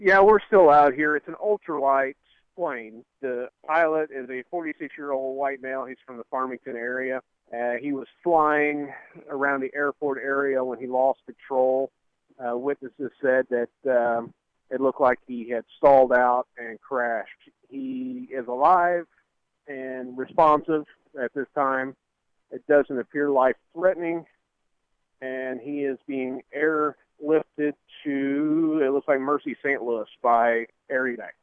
Yeah, we're still out here. It's an ultralight plane. The pilot is a 46-year-old white male. He's from the Farmington area. He was flying around the airport area when he lost control. Witnesses said that it looked like he had stalled out and crashed. He is alive and responsive at this time. It doesn't appear life-threatening, and he is being airlifted to, it looks like Mercy St. Louis by Air United.